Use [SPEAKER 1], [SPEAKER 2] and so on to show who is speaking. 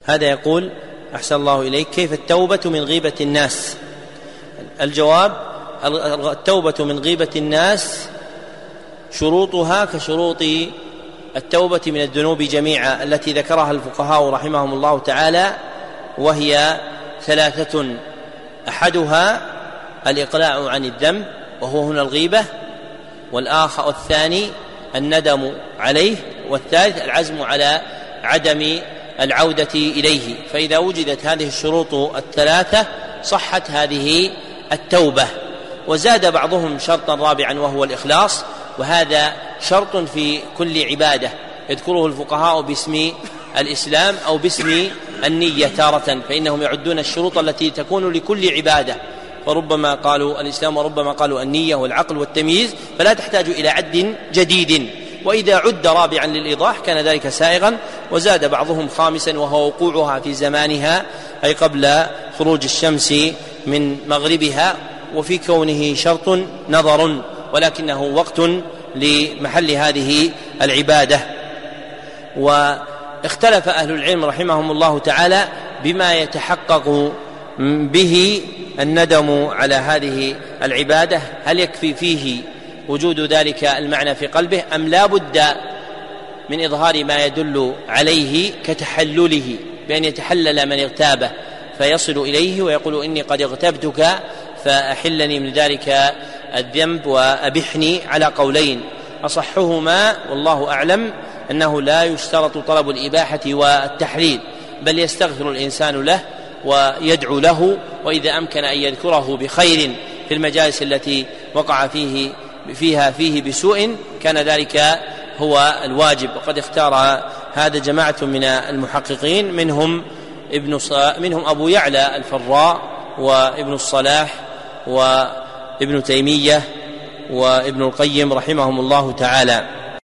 [SPEAKER 1] هذا يقول: أحسن الله إليك، كيف التوبة من غيبة الناس؟ الجواب: التوبة من غيبة الناس شروطها كشروط التوبة من الذنوب جميعا التي ذكرها الفقهاء رحمهم الله تعالى، وهي 3: أحدها الإقلاع عن الذنب وهو هنا الغيبة، والثاني الندم عليه، والثالث العزم على عدم العودة إليه. فإذا وجدت هذه الشروط 3 صحت هذه التوبة. وزاد بعضهم شرطا رابعا وهو الإخلاص، وهذا شرط في كل عبادة يذكره الفقهاء باسم الإسلام أو باسم النية تارة، فإنهم يعدون الشروط التي تكون لكل عبادة، فربما قالوا الإسلام وربما قالوا النية والعقل والتمييز، فلا تحتاج إلى عد جديد. وإذا عد رابعا للإيضاح كان ذلك سائغا. وزاد بعضهم خامسا وهو وقوعها في زمانها، أي قبل خروج الشمس من مغربها، وفي كونه شرط نظر ولكنه وقت لمحل هذه العبادة. واختلف أهل العلم رحمهم الله تعالى بما يتحقق به الندم على هذه العبادة، هل يكفي فيه وجود ذلك المعنى في قلبه أم لا بد من إظهار ما يدل عليه كتحلله، بأن يتحلل من اغتابه فيصل إليه ويقول: إني قد اغتبتك فأحلني من ذلك الذنب وأبحني، على قولين أصحهما والله أعلم أنه لا يشترط طلب الإباحة والتحليل، بل يستغفر الإنسان له ويدعو له، وإذا أمكن أن يذكره بخير في المجالس التي وقع فيه بسوء كان ذلك هو الواجب. وقد اختار هذا جماعة من المحققين، منهم أبو يعلى الفراء وابن الصلاح وابن تيمية وابن القيم رحمهم الله تعالى.